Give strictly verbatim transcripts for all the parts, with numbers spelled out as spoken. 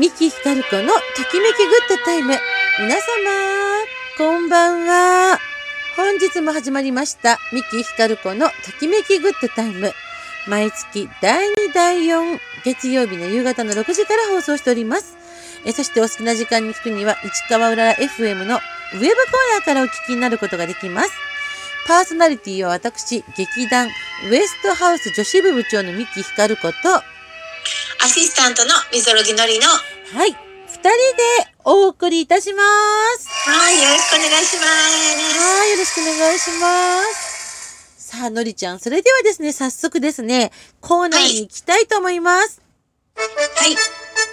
三木ひかる子のときめきグッドタイム。皆様、こんばんは。本日も始まりました。三木ひかる子のときめきグッドタイム。毎月だいにだいよん月曜日の夕方のろくじから放送しております。えそしてお好きな時間に聞くには市川うらら エフエム のウェブコーナーからお聞きになることができます。パーソナリティは私、劇団ウエストハウス女子部部長の三木ひかる子と、 アシスタントのみそろぎのりの、 はい、二人でお送りいたします。 はい、よろしくお願いします。 はい、よろしくお願いします。さあ、のりちゃん、それではですね、早速ですね、コーナーに行きたいと思います。 はい。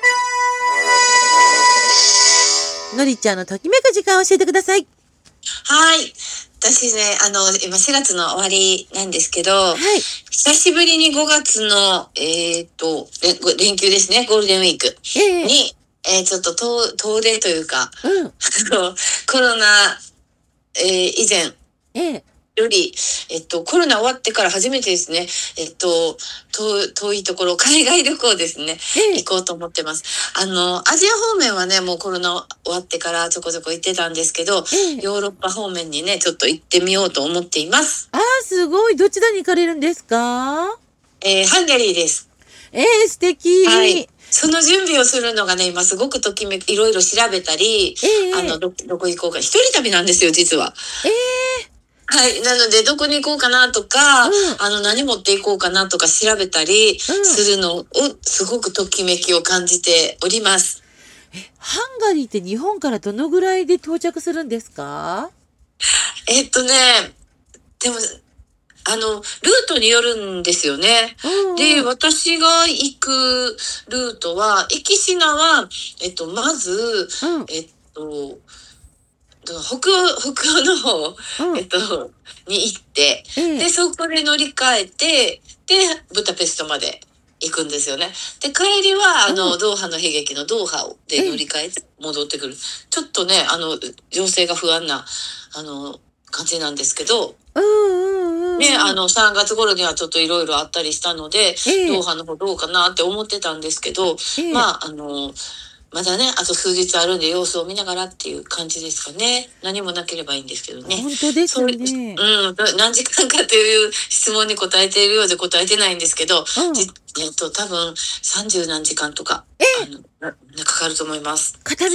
のりちゃんのときめく時間を教えてください。 はい。私ね、あの、今しがつの終わりなんですけど、 はい。 久しぶりにごがつの、えっと、連連休ですね、ゴールデンウィークええに、えーちょっと遠遠出というか、 うん。 あのコロナ、えー以前ええより、えっと、コロナ終わってから初めてですね、えっと、遠遠いところ、海外旅行ですね、 ええ行こうと思ってます。あの、アジア方面はね、もうコロナ終わってからちょこちょこ行ってたんですけど、 ええヨーロッパ方面にね、ちょっと行ってみようと思っています。 あー、すごい。どちらに行かれるんですか？ えーハンガリーです。 ええ素敵。 はい。その準備をするのがね、今すごくときめく、いろいろ調べたり、 ええあの、ど、どこ行こうか。一人旅なんですよ、実は。 ええはい。なので、どこに行こうかなとか、 うんあの、何持っていこうかなとか調べたりうんするのを、すごくときめきを感じております。 ハンガリーって日本からどのぐらいで到着するんですか？ えっとね、でも、あの、ルートによるんですよね。 うんうんで、私が行くルートは、行きしなは、えっと、まず、 うんえっと、北欧、北欧の方、 うんえっと、に行って、 ええで、そこで乗り換えて、で、ブダペストまで行くんですよね。で、帰りは、あの、 うんドーハの悲劇のドーハをで乗り換えて戻ってくる。ちょっとね、あの、情勢が不安な、あの、感じなんですけど、 うんうんうんね、あの、さんがつ頃にはちょっといろいろあったりしたので、 ええドーハの方どうかなって思ってたんですけど、 ええまあ、あの、まだね、あと数日あるんで様子を見ながらっていう感じですかね。何もなければいいんですけどね。 本当ですそういね。 うん、何時間かという質問に答えているようで答えてないんですけど、 うんじえっと、多分さんじゅう何時間とか、あの、なかかると思います。 片道？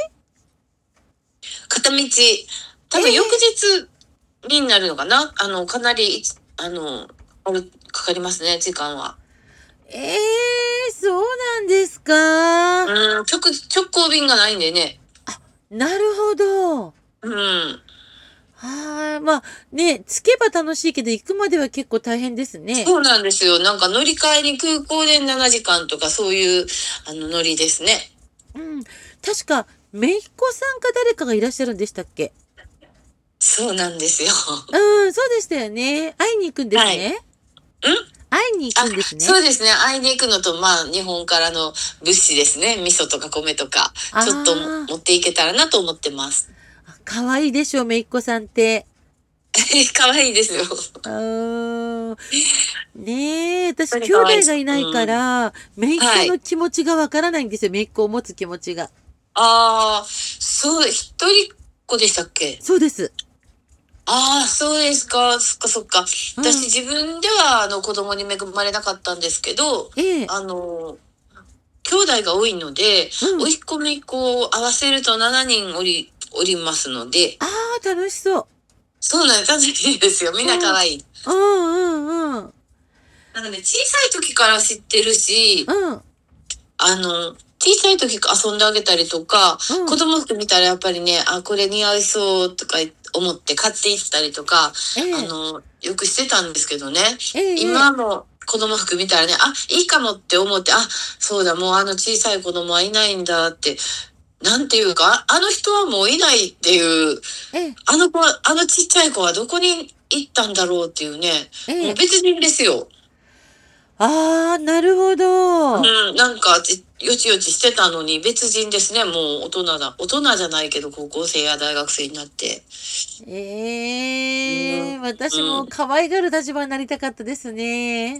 片道、多分ええ翌日になるのかな。あの、かなり、あの、あるかかりますね、時間は。 ええそうなんですか。 うん、直、直行便がないんでね。 なるほど。 うん。 はい。まあね、着けば楽しいけど行くまでは結構大変ですね。 そうなんですよ。なんか乗り換えに空港でななじかんとかそういうあの乗りですね。 うん。確か、姪っ子さんか誰かがいらっしゃるんでしたっけ？ そうなんですよ。 うん、そうでしたよね。会いに行くんですね。 ん会いに行あ、 くんですね。 そうですね。会いに行くのと、まあ、日本からの物資ですね。味噌とか米とか、 あーちょっとも持っていけたらなと思ってます。 可愛いでしょ、姪っ子さんって。 可愛いですよ。 うーん。ねえ、私、 本当に兄可愛いです弟がいないから、姪っはい子の気持ちがわからないんですよ。姪っ子を持つ気持ちが。 ああ、そう、一人っ子でしたっけ？ そうです。 ああ、そうですか。そっかそっか。 うん私自分ではあの子供に恵まれなかったんですけど、 ええ。 あの、兄弟が多いので、 うん甥っ子姪っ子を合わせるとしちにんおり、おりますので、 ああ、楽しそう。 そうなんです。楽しいですよ。みんな可愛い。 うんうんうん。 なんかね、小さい時から知ってるし、 うん。 あの、小さい時遊んであげたりとか、 うん子供服見たらやっぱりね、あ、これ似合いそうとか思って買っていったりとか、 ええあの、よくしてたんですけどね。 ええ今も子供服見たらね、あ、いいかもって思って、あ、そうだ、もうあの小さい子供はいないんだって、なんていうか、あの人はもういないっていう、 ええあの子は、あのちっちゃい子はどこに行ったんだろうっていうね、 ええもう別人ですよ。 ああ、なるほど。 うん、なんかちよちよちしてたのに別人ですね。もう大人だ。大人じゃないけど高校生や大学生になって。 ええうん私も可愛がる立場になりたかったですね。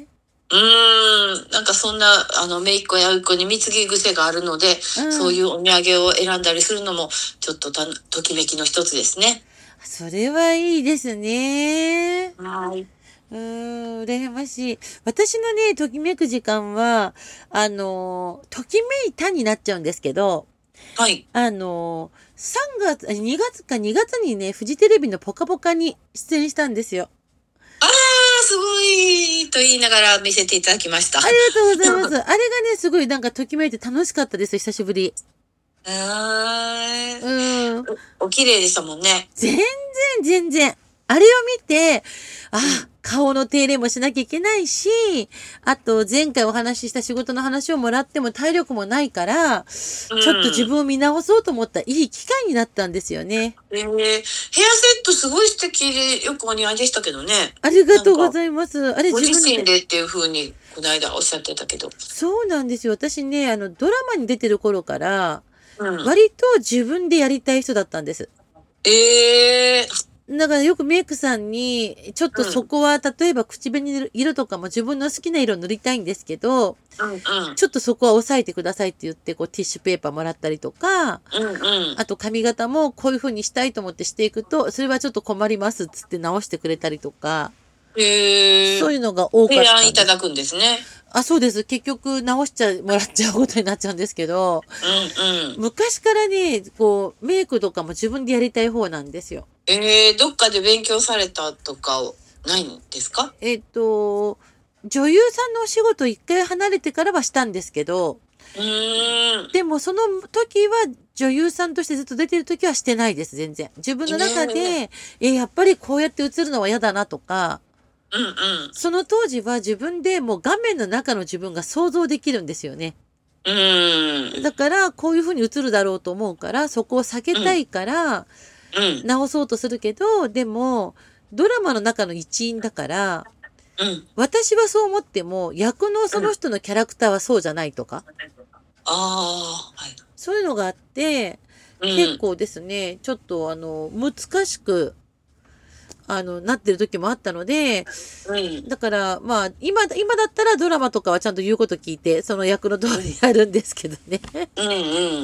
うーん、なんかそんな、あの、姪っ子や甥っ子に貢ぎ癖があるので、 うん。 そういうお土産を選んだりするのも、ちょっとた、ときめきの一つですね。 それはいいですね。 はい。 うーん、羨ましい。私のね、ときめく時間は、あの、ときめいたになっちゃうんですけど、 はい。 あの、さんがつ、あにがつかにがつにね、フジテレビのぽかぽかに出演したんですよ。 ああ、すごいと言いながら見せていただきました。 ありがとうございます。あれがね、すごいなんかときめいて楽しかったです、久しぶり。 あうーん。 お、お綺麗でしたもんね。 全然、全然。あれを見て、あ、 うん。 顔の手入れもしなきゃいけないし、あと前回お話しした仕事の話をもらっても体力もないから、 うちょっと自ん。 分を見直そうと思ったいい機会になったんですよね。 えー、ヘアセットすごい素敵でよくお似合いでしたけどね。 ありがとうごなんか、 ざいます。あれご自自分で。 身でっていう風に、この間おっしゃってたけど。 そうなんですよ。私ね、あの、ドラマに出てる頃から、 うん。 割と自分でやりたい人だったんです。 ええだからよくメイクさんに、ちょっとうん。 そこは、例えば口紅の色とかも自分の好きな色塗りたいんですけど、 うんうん。 ちょっとそこは抑えてくださいって言って、こうティッシュペーパーもらったりとか、 うんうん。 あと髪型もこういう風にしたいと思ってしていくと、それはちょっと困りますっつって直してくれたりとか、 へえ。 そういうのが多かっ提案たんです。 いただくんですね。 あ、そうです。結局直しちゃ、もらっちゃうことになっちゃうんですけど、 うんうん。 昔からね、こう、メイクとかも自分でやりたい方なんですよ。 ええ、どっかで勉強されたとかないんですか？ えっと、女優さんのお仕事一回離れてからはしたんですけど、 うーん。 でもその時は女優さんとしてずっと出てる時はしてないです、全然。自分の中ねで、え、やっぱりこうやって映るのは嫌だなとか、 うんうん。 その当時は自分でもう画面の中の自分が想像できるんですよね。 うーん。 だからこういう風に映るだろうと思うから、そこを避けうん、 たいからうん、 直そうとするけど、でもドラマの中の一員だから、 うん、 私はそう思っても役のそうん。 の人のキャラクターはそうじゃないとか、 ああ、はい。 そういうのがあって、 うん、 結構ですね、ちょっとあの、難しく、あの、なってる時もあったので、 うん、 だから、まあ、今、今だったらドラマとかはちゃんと言うこと聞いて、その役の通りやるんですけどね。 うん、うん。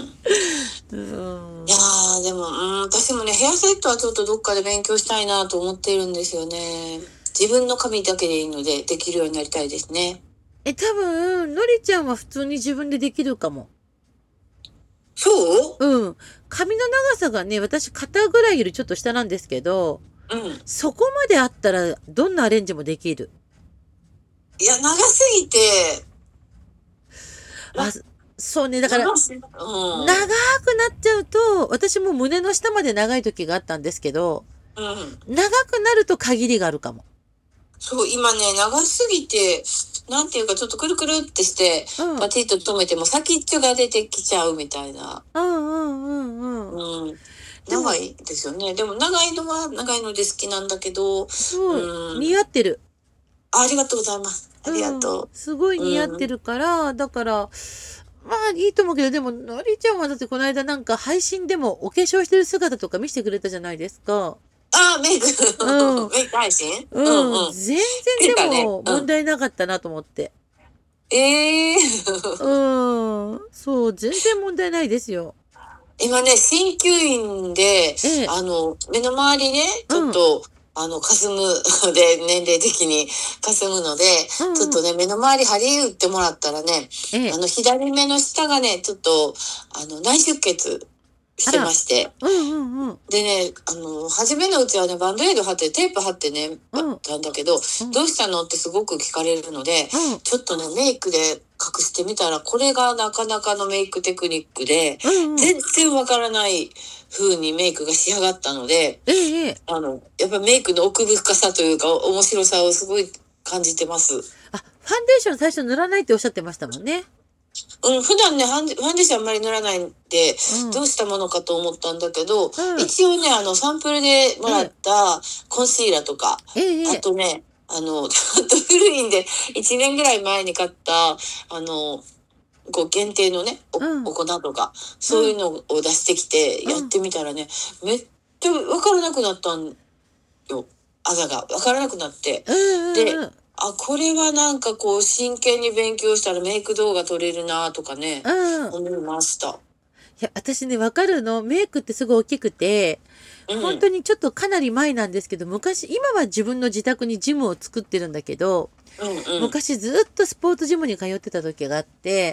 ういやん。 ー、でも、うん、私もね、ヘアセットはちょっとどっかで勉強したいなと思っているんですよね。自分の髪だけでいいので、できるようになりたいですね。 え、多分、のりちゃんは普通に自分でできるかも。 そううん。髪の長さがね、私肩ぐらいよりちょっと下なんですけど、 うん。 そこまであったらどんなアレンジもできる。 いや、長すぎて、な、 あ、そうね。だから、 長す、うん。 長くなっちゃうと、私も胸の下まで長い時があったんですけど、 うん。 長くなると限りがあるかも。 そう、今ね、長すぎて、なんていうか、ちょっとくるくるってして、 うん。 パチッと止めても先っちょが出てきちゃうみたいな。 うんうんうんうん。 うん。 でも、 長いですよね。でも、長いのは長いので好きなんだけど、 そう、 うん。 似合ってる。 あ、ありがとうございます。ありがうん。 とすごいう。 似合ってうん。 るから、だから、まあいいと思うけど、でも、のりちゃんはだってこの間なんか配信でもお化粧してる姿とか見せてくれたじゃないですか。 あ、メイク、 うん。 メイク配信うんうん。 うん。 全然で出たね。 も問うん。 題なかったなと思って。 ええうん。そう、全然問題ないですよ。 今ね、鍼灸院で、 ええ。 あの、目の周りね、ちょっうん。 と、あの、霞むで、年齢的に霞むので、 うんうん。 ちょっとね、目の周り針打ってもらったらね、 ええ。 あの、左目の下がね、ちょっと、あの、内出血してまあら。 して、 うんうんうん。 でね、あの、初めのうちはね、バンドエイド貼って、テープ貼ってね、ばうん。 たんだけど、 うん。 どうしたのってすごく聞かれるので、 うん。 ちょっとね、メイクで隠してみたら、これがなかなかのメイクテクニックで、 うんうん。 全然わからない風にメイクが仕上がったので、 ええええ。 あの、やっぱメイクの奥深さというか、面白さをすごい感じてます。 あ、ファンデーション最初塗らないっておっしゃってましたもんね。 うん、普段ね、ファンデファンデーションあんまり塗らないんで、 うん。 どうしたものかと思ったんだけど、 うん。 一応ね、あの、サンプルでもらっええ。 たコンシーラーとか、あええええ。 とね、あの、ちょっと古いんで、いちねんぐらい前に買った、あの、こう限定のね、お、 うん。 お粉とか、そういううん。 のを出してきてやっうん。 てみたらね、めっちゃわからなくなったんよ。あざが。わからなくなって。 うんうんで、 うん。 あ、これはなんかこう真剣に勉強したらメイク動画撮れるなとかね、 うん。 思いました。 いや、私ね、わかるの。メイクってすごい大きくて、 うん、 本当にちょっとかなり前なんですけど、昔、今は自分の自宅にジムを作ってるんだけど、 うんうん昔ずっとスポーツジムに通ってた時があって、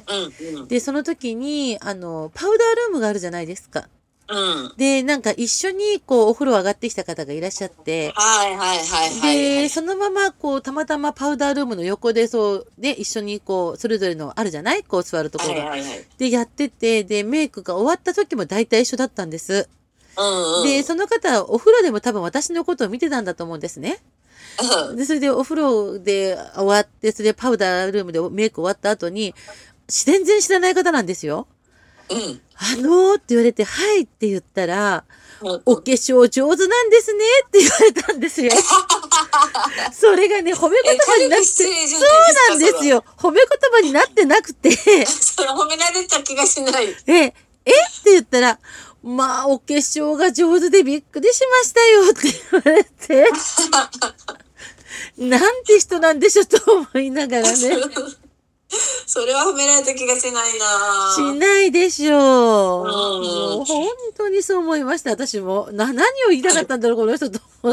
うんうんで、その時に、あの、パウダールームがあるじゃないですか。 うんで、なんか一緒にこうお風呂上がってきた方がいらっしゃって、 はいはいはいはいはで、 い。 そのままこうたまたまパウダールームの横でそうで一緒にこうそれぞれのあるじゃないこう座るところが。 はいはいはい。 で、やってて、で、メイクが終わった時も大体一緒だったんです。 うんうん。 で、その方お風呂でも多分私のことを見てたんだと思うんですね。 うんで、それでお風呂で終わって、それでパウダールームでメイク終わった後に、全然知らない方なんですよ。 うんあのーって言われて、はいって言ったら、 うんお化粧上手なんですねって言われたんですよ。それがね、褒め言葉になって、そうなんですよ。褒め言葉になってなくて、 それ褒められた気がしない。 え、えって言ったら、まあ、お化粧が上手でびっくりしましたよって言われて、なんて人なんでしょうと思いながらね。 それは褒められた気がしないな。 しないでしょう。 うんもう本当にそう思いました、私も。な、何を言いたかったんだろう、この人と思って。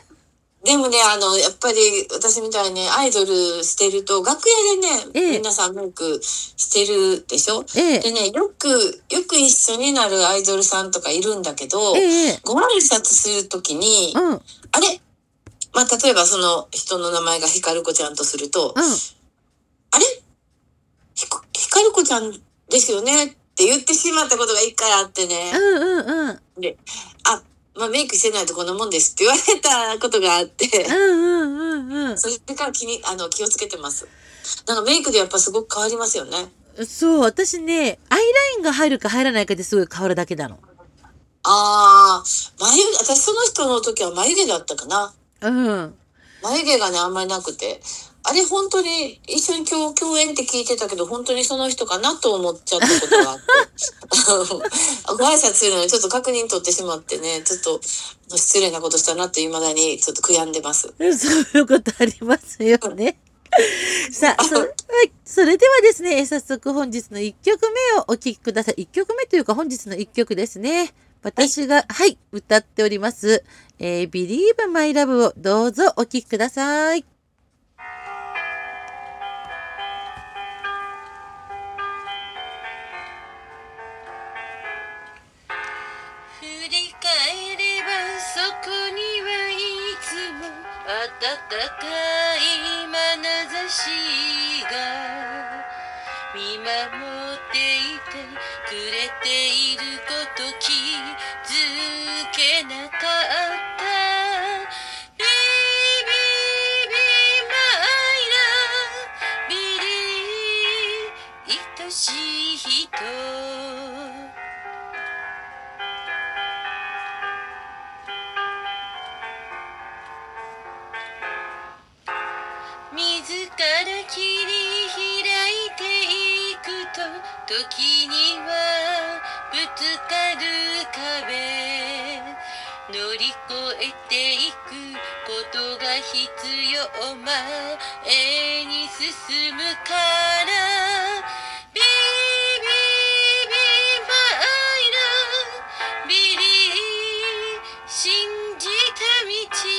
でもね、あの、やっぱり私みたいにアイドルしてると、楽屋でね、 ええ皆さんメイクしてるでしょ。 ええでね、よく、よく一緒になるアイドルさんとかいるんだけど、 ええご挨拶するときに、 うん、うん。 あれまあ、例えばその人の名前がひかるこちゃんとすると、あれひこひかるこちゃんですよねって言ってしまったことが一回あってね。 うんうんうん。 で、あ、まあ、メイクしてないとこんなもんですって言われたことがあって、 うんうんうんうん。 それから気に、あの、気をつけてます。なんかメイクでやっぱすごく変わりますよね。 そう、私ね、アイラインが入るか入らないかですごい変わるだけなの。 ああ、眉毛、私その人の時は眉毛だったかな。 うん。 眉毛がね、あんまりなくて。あれ本当に一緒に今日共演って聞いてたけど、本当にその人かなと思っちゃったことがあって。ご挨拶するのにちょっと確認取ってしまってね、ちょっと失礼なことしたなって未だにちょっと悔やんでます。 そういうことありますよね。さあ、それ、はい、それではですね、早速本日のいっきょくめをお聴きください。いっきょくめというか本日のいっきょくですね。私が、はい、歌っております。えー、Believe My Love をどうぞお聴きください。振り返ればそこにはいつも温かい眼差しが見守っていてくれていること気づけなかった Baby, my love Believe 愛しい人自ら切り開いていくと時にはぶつかる壁乗り越えていくことが必要前に進むからBaby, my love Believe 信じた道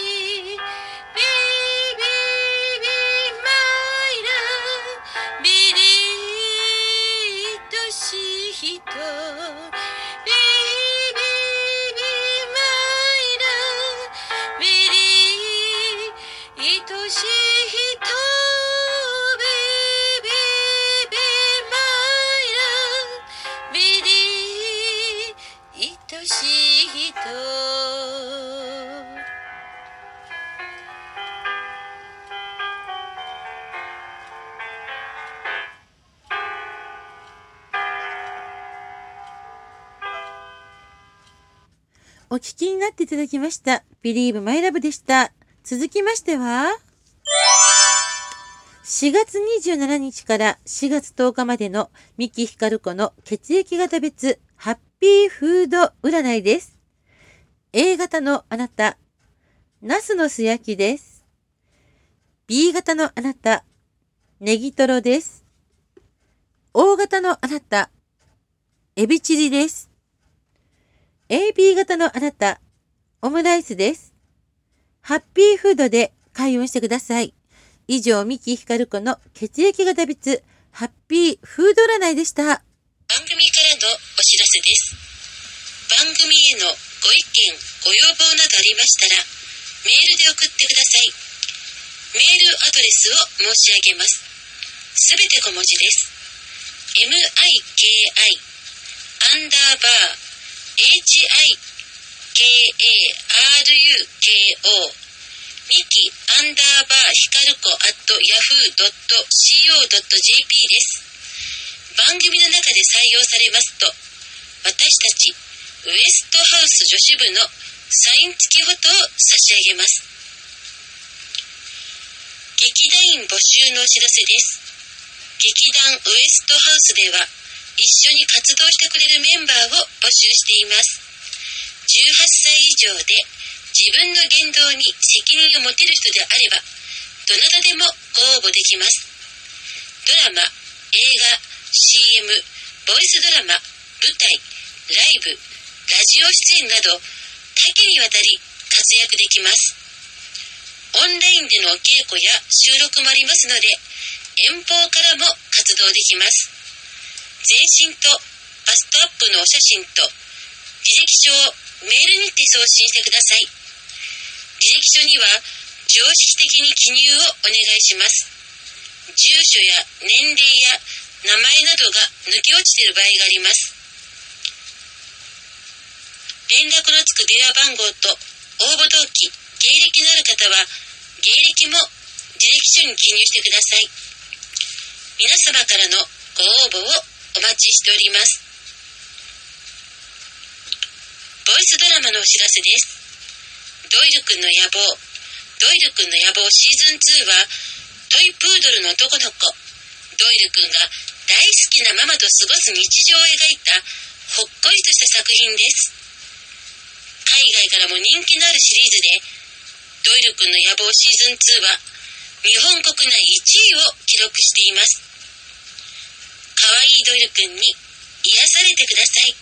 お聞きになっていただきました。Believe My Love でした。続きましては、しがつにじゅうしちにちからしがつとおかまでの三木ひかる子の血液型別ハッピーフード占いです。A 型のあなた、ナスの素焼きです。 ビー 型のあなた、ネギトロです。O 型のあなた、エビチリです。エービー 型のあなた、オムライスです。ハッピーフードで開運してください。以上、三木ひかる子の血液型別ハッピーフード占いでした。 番組からのお知らせです。番組へのご意見、ご要望などありましたら、メールで送ってください。メールアドレスを申し上げます。すべて小文字です。miki アンダーバー hikaruko ミキアンダーバーヒカルコ at ヤフー ドット シーオー ドット ジェーピー です。番組の中で採用されますと、私たちウエストハウス女子部のサイン付きフォトを差し上げます。劇団員募集のお知らせです。劇団ウエストハウスでは一緒に活動してくれるメンバーを募集しています。じゅうはっさい以上で自分の言動に責任を持てる人であれば、どなたでもご応募できます。ドラマ、映画、シーエム、ボイスドラマ、舞台、ライブ、ラジオ出演など多岐にわたり活躍できます。オンラインでのお稽古や収録もありますので、遠方からも活動できます。全身とバストアップのお写真と履歴書をメールにて送信してください。履歴書には常識的に記入をお願いします。住所や年齢や名前などが抜け落ちている場合があります。連絡のつく電話番号と応募動機、芸歴のある方は芸歴も履歴書に記入してください。皆様からのご応募をお待ちしております。ボイスドラマのお知らせです。ドイルくんの野望、ドイルくんの野望シーズンツーはトイプードルの男の子ドイルくんが大好きなママと過ごす日常を描いたほっこりとした作品です。海外からも人気のあるシリーズで、ドイルくんの野望シーズンツーは日本国内いちいを記録しています。かわいいドイルくんに癒されてください。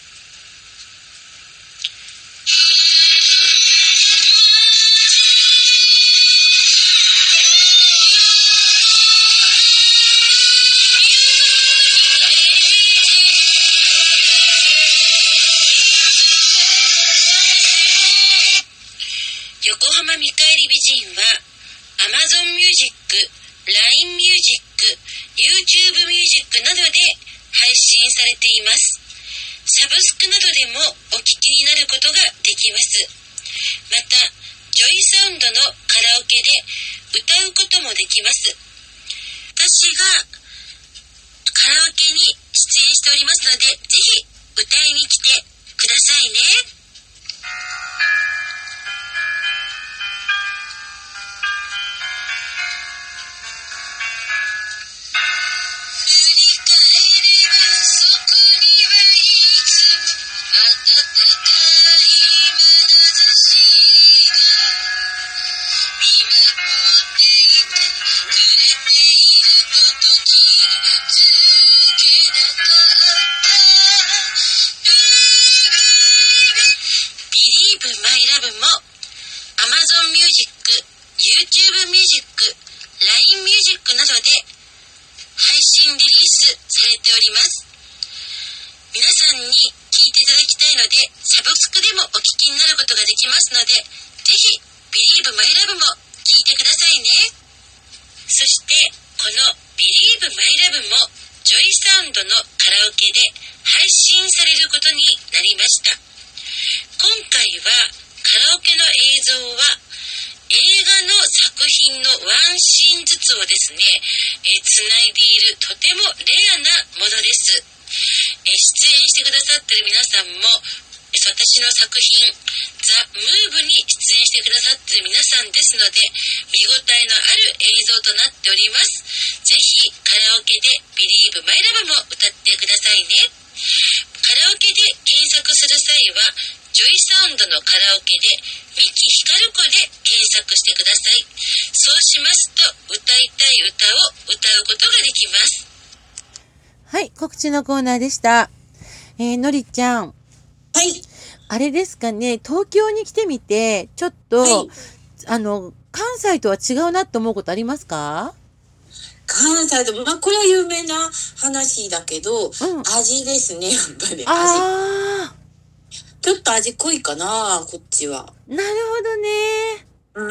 横浜見返り美人は Amazon Music、ライン Music、YouTube Music などで配信されています。サブスクなどでもお聴きになることができます。また、ジョイサウンドのカラオケで歌うこともできます。私がカラオケに出演しておりますので、ぜひ歌いに来てくださいね。YouTube Music、ライン Music などで配信リリースされております。皆さんに聴いていただきたいので、サブスクでもお聴きになることができますので、ぜひ Believe My Love も聴いてくださいね。そしてこの Believe My Love もジョイサウンドのカラオケで配信されることになりました。今回はカラオケの映像は映画の作品のワンシーンずつをですね、えー、つないでいるとてもレアなものです。えー、出演してくださっている皆さんも、私の作品ザ・ムーブに出演してくださっている皆さんですので、見応えのある映像となっております。ぜひカラオケで Believe My Love も歌ってくださいね。カラオケで検索する際はジョイサウンドのカラオケでミキヒカルコで検索してください。 そうしますと、歌いたい歌を歌うことができます。 はい、告知のコーナーでした。えー、のりちゃん。 はい。 あれですかね、東京に来てみて、ちょっと、 はい、 あの、関西とは違うなって思うことありますか？ 関西でも、まあ、これは有名な話だけど、 うん、 味ですね、やっぱり。味。 あちょっと味濃いかな、こっちは。 ー、なるほどね。 うん。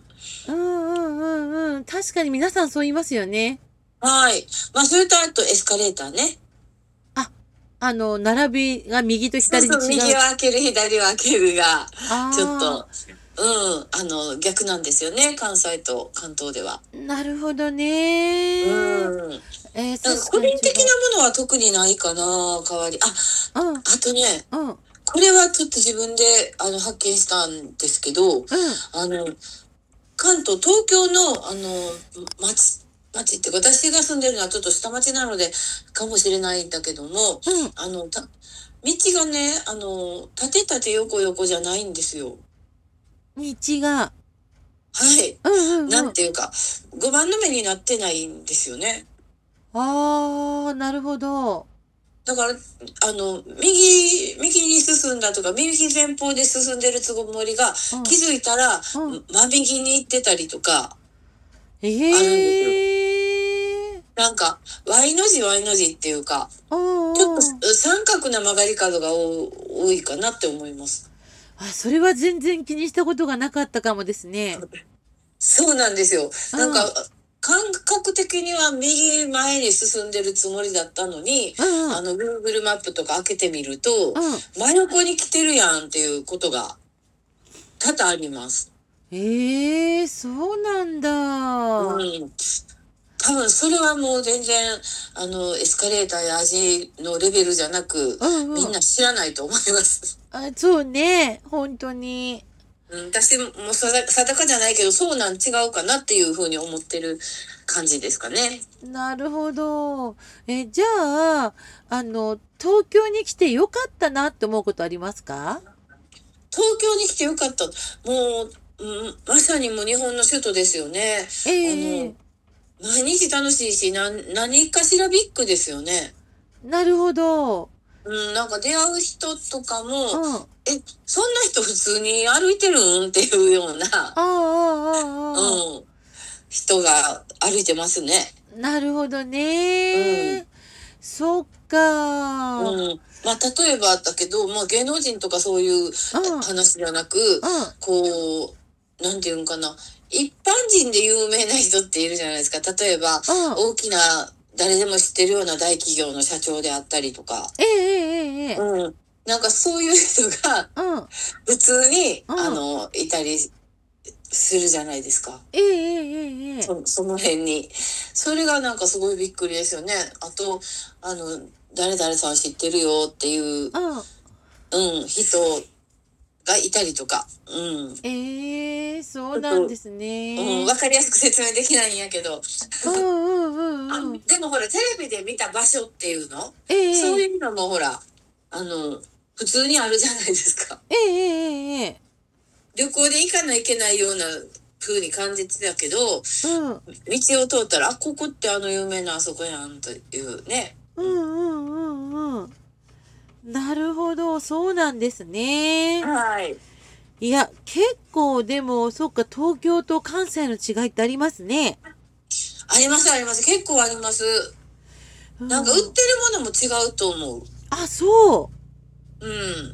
うんうんうんうん。確かに皆さんそう言いますよね。 はい。まあ、それとあとエスカレーターね。 あ、あの、並びが右とそうそう、 左に違う。 右を開ける、左を開けるが、ちょっと、 あうん、あの、逆なんですよね、関西と関東では。 ー、なるほどね。 うん。 えー、 なんか確かに違う。 個人的なものは特にないかな、代わり。あ、 うん、 あとね、 うん、うん、 これはちょっと自分であの発見したんですけど、あの、関東、東京の、あの、町、町って私が住んでるのはちょっと下町なのでかもしれないんだけども、 うん。 あの、た、道がね、あの、縦縦横横じゃないんですよ。 道が。 はい。 うんうんなうん。 んていうか、ごばんの目になってないんですよね。 あー、なるほど。 だから、あの、右、右に進んだとか、右前方で進んでるつもりが、 うん、 気づいたら、 うん。 真右に行ってたりとか、 えあるんですよ。 ー。 なんか、Y の字 Y の字っていうか、 うんちょっとうん。 三角な曲がり角が多多いかなって思います。 あ、それは全然気にしたことがなかったかもですね。 そうなんですよ。 うなんか、 ん、 感覚的には右前に進んでるつもりだったのに、 うんうん、 あの、Google マップとか開けてみると、 うん。 真横に来てるやんっていうことが多々あります。 えー、そうなんだ。 うん。多分それはもう全然、あの、エスカレーターや味のレベルじゃなく、 うんうん。 みんな知らないと思います。 あ、そうね。本当に。 うん、私も定定かじゃないけど、そうなん違うかなっていうふうに思ってる感じですかね。 なるほど。え、じゃあ、あの、東京に来てよかったなって思うことありますか？ 東京に来てよかった。もう、うん、まさにもう日本の首都ですよね。あの、 ええ、 毎日楽しいし、な、何かしらビッグですよね。 なるほど。 うん、なんか出会う人とかも、 うん。あえ、そんな人普通に歩いてるんっていうような、 あ、ああ、ああ。 うん、人が歩いてますね。 なるほどうん。 ね。そっか。 うん。まあ、例えばだけど、まあ、芸能人とかそういううん、うん、 話じゃなく、こう、なんていうんかな。一般人で有名な人っているじゃないですか。例えば、 うん。 大きな、誰でも知ってるような大企業の社長であったりとか。 ええ、ええ、ええ。 うん。なんかそういう人が、 うん、 普通に、 うん。 あの、いたりするじゃないですか。 ええ、ええ、ええ。 そ、その辺に。それがなんかすごいびっくりですよね。あと、あの、誰々さん知ってるよっていう、 うん。 うん、人がいたりとか。うん。 ええ、そうちょっと、 なんですうん、 ね。 わかりやすく説明できないんやけど。 うんうんうあ、 んうん。 でもほら、テレビで見た場所っていうのそうええ、 いうのもほら、あの、普通にあるじゃないですか。 ええ、ええ、ええ。 旅行で行かないといけないような風に感じてたけど、 うん。 道を通ったら、あ、ここってあの有名なあそこやんというね。 うんうんうんうん。なるほど、そうなんですね。 はい。 いや、結構でも、そっか、東京と関西の違いってありますね。 ありますあります。結構あります。 うん。 なんか売ってるものも違うと思う。 あ、そうん。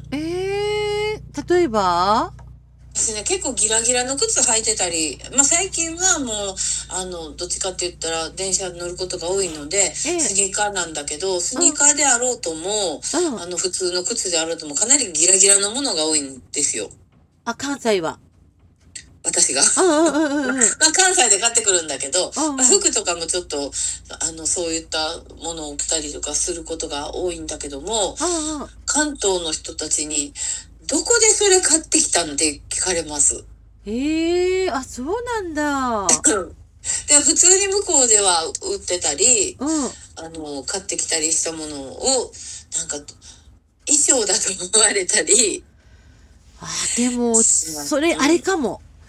う。ええ、例えば？ 私ね、結構ギラギラの靴履いてたり、まあ最近はもう、あの、どっちかって言ったら電車に乗ることが多いので、 ええ、 スニーカーなんだけど、スうん、 ニーカーであろうとも、 うん。 あの、普通の靴であろうとも、かなりギラギラのものが多いんですよ。 あ、関西は。 私が。 うんうんうんうんうん。 まあ関西で買ってくるんだけど、まあ、 うんうん。 服とかもちょっと、あの、そういったものを着たりとかすることが多いんだけども、 うんうん。 関東の人たちに、どこでそれ買ってきたんって聞かれます。 ええ、あ、そうなんだ。 で、普通に向こうでは売ってたり、 うん。 あの、買ってきたりしたものを、なんか、衣装だと思われたりあ、でも、 します。 それ、あれかも。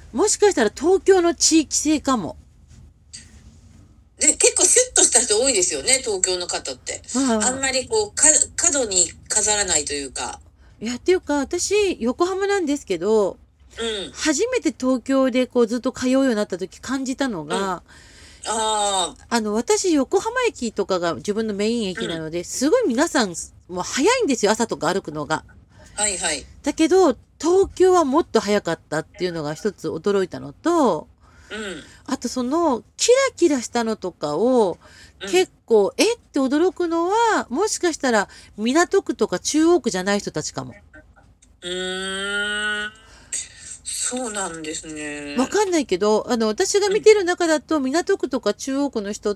もしかしたら東京の地域性かも。 で、結構シュッとした人多いですよね、東京の方って。 ああんまりこう、か、角に飾らないというか。 いや、っていうか、私、横浜なんですけど、 うん。 初めて東京でこうずっと通うようになった時感じたのが、 ああ、 あの、私、横浜駅とかが自分のメイン駅なので、すごい皆さん、もう早いんですよ、朝とか歩くのが。 はいはい。 だけど、東京はもっと早かったっていうのが一つ驚いたのと、 うん。 あとその、キラキラしたのとかを、 うん結構、えって驚くのは、もしかしたら、港区とか中央区じゃない人たちかも。 うーん。そうなんですね。 わかんないけど、あの、私が見てる中だと、港区とか中央区の人って、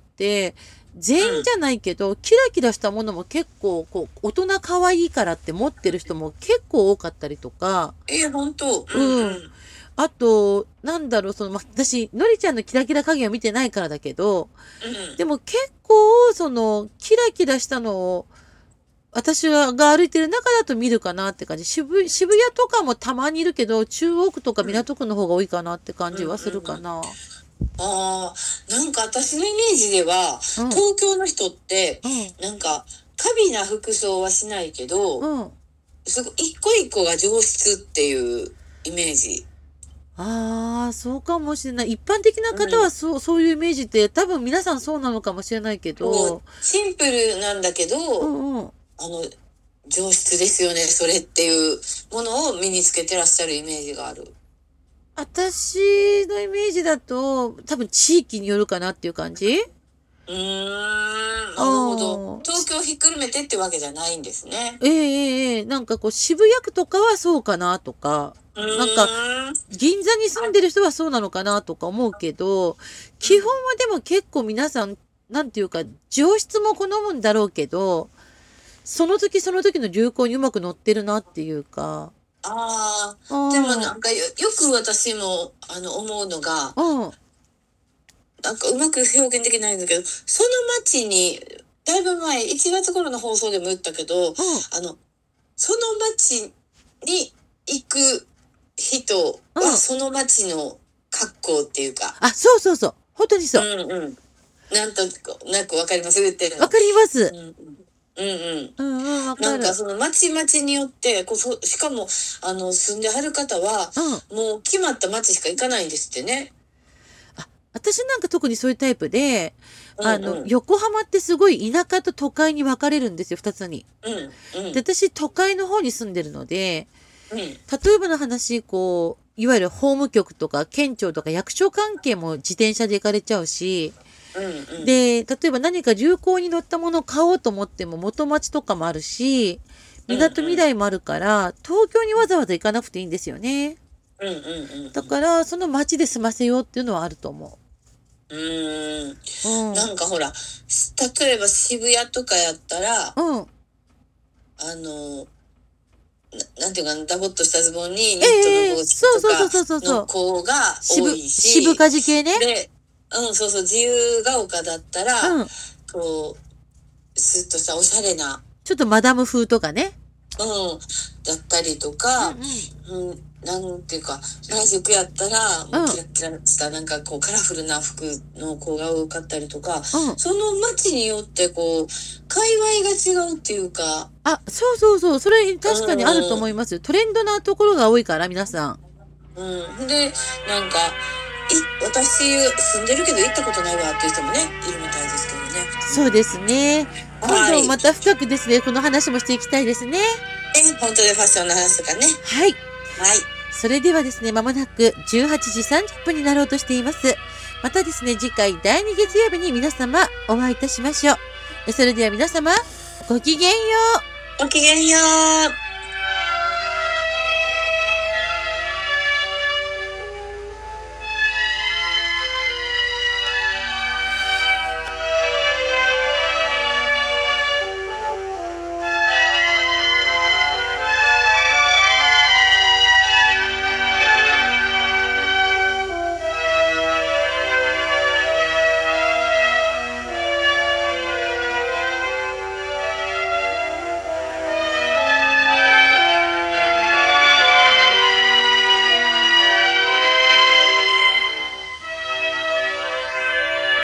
全員じゃないけど、キラキラしたものも結構、こう、大人可愛いからって持ってる人も結構多かったりとか、 え、本当。 うんうん。 あと、なんだろう、その、ま、私、のりちゃんのキラキラ加減を見てないからだけど、 うん。 でも結構、その、キラキラしたのを、私が歩いてる中だと見るかなって感じ。渋、渋谷とかもたまにいるけど、中央区とか港区の方が多いかなって感じはするかな。 ああ、なんか私のイメージでは、 うん東京の人って、 うなんか、過敏な服装はしないけど、 ん。うん。 すごい一個一個が上質っていうイメージ。 ああ、そうかもしれない。一般的な方はそう、そういうイメージって多分皆さんそうなのかもしれないけこどう、シンプルなんだけど、 うんうん。 あの、上質ですよね、それっていうものを身につけてらっしゃるイメージがある。 私のイメージだと、多分地域によるかなっていう感じ。 うーん、なるほど。東京ひっくるめてってわけじゃないんですね。 ええええええなんかこう渋谷区とかはそうかなとか、なんか銀座に住んでる人はそうなのかなとか思うけど、基本はでも結構皆さん、なんていうか、上質も好むんだろうけど、その時その時の流行にうまく乗ってるなっていうか。 ああ、 あでもなんかよ、よく私もあの思うのが、 あ、うん。 なんかうまく表現できないんだけど、その町に、だいぶ前、いちがつ頃の放送でも言ったけど、あの、その町に行く人うんはその町の格好っていうか、 あ、そうそうそう。本当にそう。 うんうん。なんとなくわかります言ってるの。 わかりますう。んうん。うんうん。 うんうん、わかる。 なんかその町々によってこそ、しかもあの住んではる方は、 うん。 もう決まった町しか行かないんですってね。 あ、私なんか特にそういうタイプで、あの、 うんうん横浜ってすごい田舎と都会に分かれるんですよ、二つに。 うんうんで、私都会の方に住んでるので、 うん例えばの話、こう、いわゆる法務局とか県庁とか役所関係も自転車で行かれちゃうし、 うんうん。 で、例えば何か流行に乗ったものを買おうと思っても元町とかもあるし、港未来もあるから、東京にわざわざ行かなくていいんですよね。 うんうんうん。 だから、その町で済ませようっていうのはあると思うーん。 う。うん。 なんかほら、例えば渋谷とかやったら、 うん。 あの、ななんていうかな、ダボっとしたズボンにニッええトの帽子そうそうそうそうそうとかの子が多渋、 いし、 渋かじ系ね。 で、うん、そうそう、自由が丘だったら、 うん。 こう、スッとしたおしゃれな、 ちょっとマダム風とかね。 うん、だったりとうんか、 うん。 うん、なんていうか、原宿やったら、もうキラキラした、なんかこう、カラフルな服の子が多かったりとか、 うん。 その街によってこう、界隈が違うっていうか、 あ、そうそうそう。それ確かにあると思いますよ。トレンドなところが多いから、皆さん。 うん。で、なんか、い、私住んでるけど行ったことないわっていう人もね、いるみたいですけどね。 そうですね。 はい今度また深くですね、この話もしていきたいですね。 え、本当でファッションの話とかね。 はい。 はい。 それではですね、まもなくじゅうはちじさんじゅっぷんになろうとしています。またですね、次回だいに月曜日に皆様お会いいたしましょう。それでは皆様、ごきげんよう。 ごきげんよう。